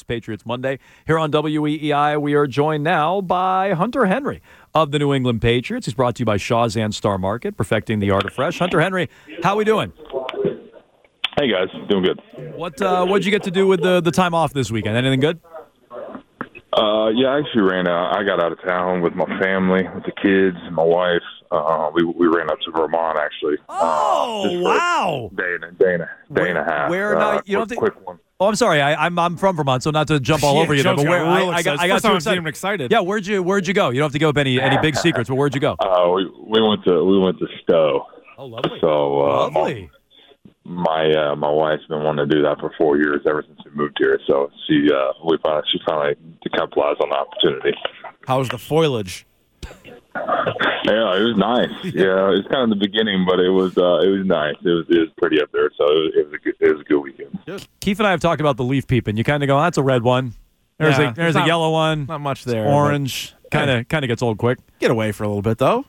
Patriots Monday. Here on WEEI, we are joined now by Hunter Henry of the New England Patriots. He's brought to you by Shaw's and Star Market, perfecting the art of fresh. Hunter Henry, how we doing? Hey, guys. Doing good. What'd you get to do with the time off this weekend? Anything good? Yeah, I actually ran out. I got out of town with my family, with the kids, my wife. We ran up to Vermont, actually. Oh, wow. Day and a half. Where now? You don't think? Quick one. Oh, I'm sorry. I'm from Vermont, so not to jump all over you there, but where I got too excited. Yeah, where'd you go? You don't have to go up any big secrets, but where'd you go? We went to Stowe. Oh, lovely. So lovely. My wife's been wanting to do that for 4 years, ever since we moved here. So she finally capitalized on the opportunity. How was the foliage? Yeah, it was nice. Yeah, it was kind of the beginning, but it was nice. It was pretty up there, so it was a good weekend. Keith and I have talked about the leaf peeping. You kind of go, that's a red one. There's a yellow one. Not much there. Orange. Kind of gets old quick. Get away for a little bit though.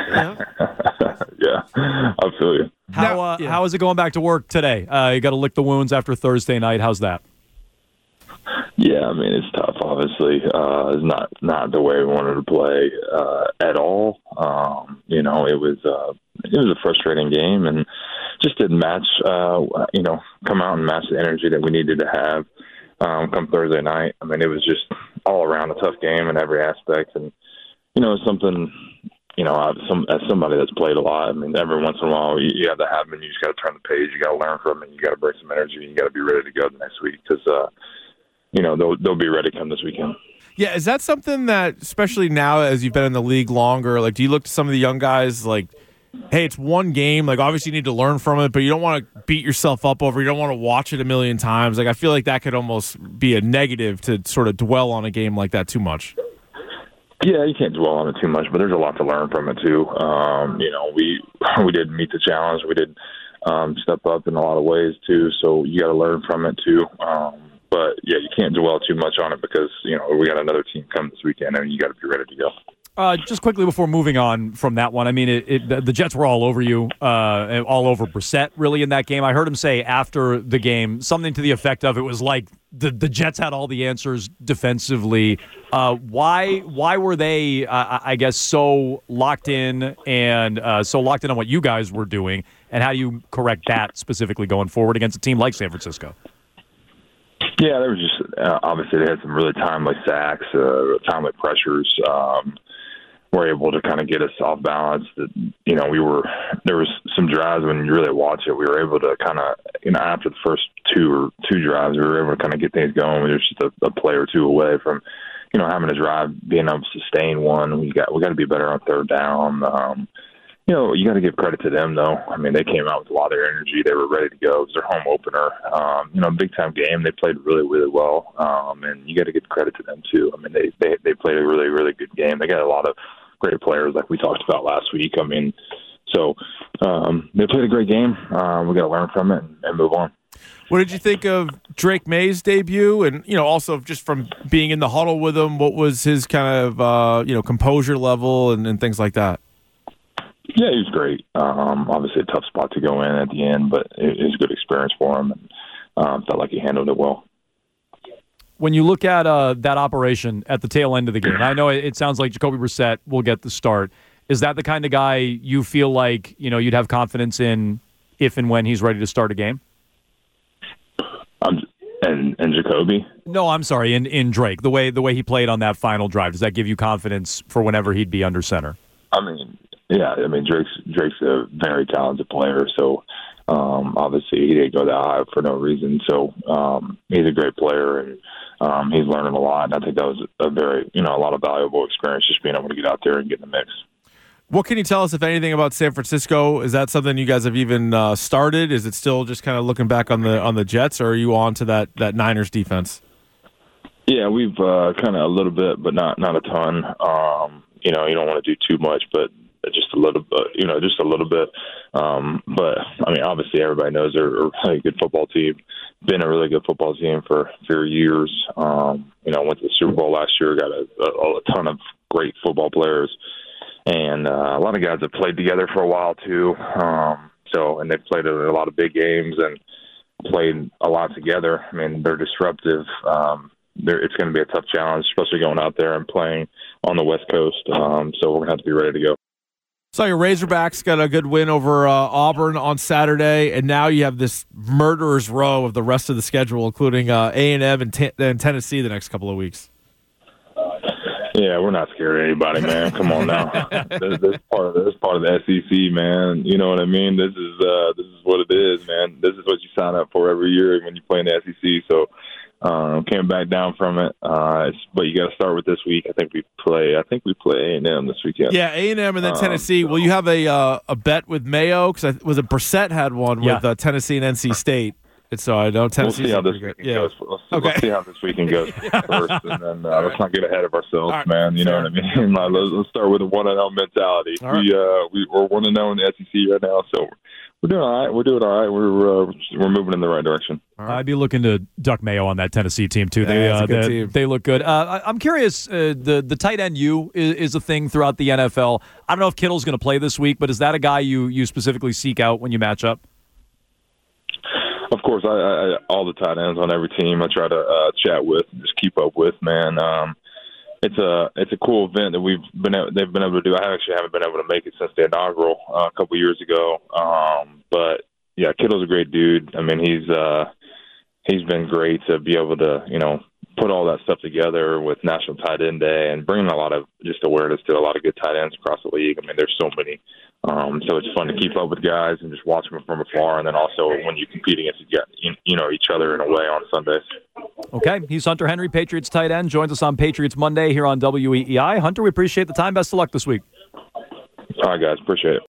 Yeah, I feel you. How is it going back to work today? You got to lick the wounds after Thursday night. How's that? Yeah, I mean, it's tough, obviously. It's not the way we wanted to play at all. It was a frustrating game and just didn't match, come out and match the energy that we needed to have come Thursday night. I mean, it was just all around a tough game in every aspect. And, something, as somebody that's played a lot, I mean, every once in a while you have to have them and you just got to turn the page. You got to learn from it. You got to bring some energy. You got to be ready to go the next week because, they'll be ready come this weekend. Yeah, is that something that, especially now as you've been in the league longer, like, do you look to some of the young guys like, hey, it's one game, like, obviously you need to learn from it, but you don't want to beat yourself up over, you don't want to watch it a million times. Like, I feel like that could almost be a negative to sort of dwell on a game like that too much. Yeah, you can't dwell on it too much, but there's a lot to learn from it too. We did meet the challenge. We did step up in a lot of ways too, so you got to learn from it too. But, yeah, you can't dwell too much on it because, we got another team come this weekend, and you got to be ready to go. Just quickly before moving on from that one, I mean, the Jets were all over you, all over Brissett, really, in that game. I heard him say after the game something to the effect of it was like the Jets had all the answers defensively. Why were they, I guess, so locked in and so locked in on what you guys were doing, and how do you correct that specifically going forward against a team like San Francisco? Yeah, there was just obviously they had some really timely sacks, timely pressures. Were able to kind of get us off balance. That there was some drives when you really watch it. We were able to kind of after the first two drives, we were able to kind of get things going. We were just a play or two away from having a drive, being able to sustain one. We got to be better on third down. You got to give credit to them, though. I mean, they came out with a lot of their energy. They were ready to go. It was their home opener. Big-time game. They played really, really well, and you got to give credit to them, too. I mean, they played a really, really good game. They got a lot of great players like we talked about last week. I mean, so they played a great game. We got to learn from it and move on. What did you think of Drake May's debut? And, also just from being in the huddle with him, what was his kind of, composure level and things like that? Yeah, he was great. Obviously a tough spot to go in at the end, but it was a good experience for him, and felt like he handled it well. When you look at that operation at the tail end of the game, I know it sounds like Jacoby Brissett will get the start. Is that the kind of guy you feel like you'd have confidence in if and when he's ready to start a game? And Jacoby? No, I'm sorry. In Drake, the way he played on that final drive, does that give you confidence for whenever he'd be under center? Yeah, Drake's a very talented player, so obviously he didn't go that high for no reason. So he's a great player, and he's learning a lot. And I think that was a very, a lot of valuable experience just being able to get out there and get in the mix. What can you tell us, if anything, about San Francisco? Is that something you guys have even started? Is it still just kind of looking back on the Jets, or are you on to that Niners defense? Yeah, we've kind of a little bit, but not a ton. You don't want to do too much, but just a little bit. But I mean, obviously everybody knows they're a really good football team, been a really good football team for years. Went to the Super Bowl last year, got a ton of great football players, and a lot of guys have played together for a while too. And they've played a lot of big games and played a lot together. I mean, they're disruptive. it's going to be a tough challenge, especially going out there and playing on the West Coast. So we're going to have to be ready to go. So your Razorbacks got a good win over Auburn on Saturday, and now you have this murderer's row of the rest of the schedule, including A&M and Tennessee the next couple of weeks. Yeah, we're not scared of anybody, man. Come on now. This is part of the SEC, man. You know what I mean? This is what it is, man. This is what you sign up for every year when you play in the SEC. So can't back down from it. But you got to start with this week. I think we play A&M this weekend. Yeah, A&M and then Tennessee. Will you have a bet with Mayo? Because was it Brissett had one with Tennessee and NC State? And so I know Tennessee's we'll see how this weekend goes. Let's see how this weekend goes first, and then let's not get ahead of ourselves, right, man. You know what I mean? Let's start with a 1-0 mentality. Right. We're 1-0 in the SEC right now, so we're doing all right. We're moving in the right direction. Right. I'd be looking to duck Mayo on that Tennessee team too. They look good. I'm curious. The tight end is a thing throughout the NFL. I don't know if Kittle's going to play this week, but is that a guy you specifically seek out when you match up? Of course, I all the tight ends on every team I try to chat with, and just keep up with, man. It's a cool event that they've been able to do. I actually haven't been able to make it since the inaugural a couple years ago. But yeah, Kittle's a great dude. I mean, he's been great to be able to put all that stuff together with National Tight End Day and bringing a lot of just awareness to a lot of good tight ends across the league. I mean, there's so many. So it's fun to keep up with guys and just watch them from afar. And then also when you compete against each other in a way on Sundays. Okay. He's Hunter Henry, Patriots tight end. Joins us on Patriots Monday here on WEEI. Hunter, we appreciate the time. Best of luck this week. All right, guys. Appreciate it.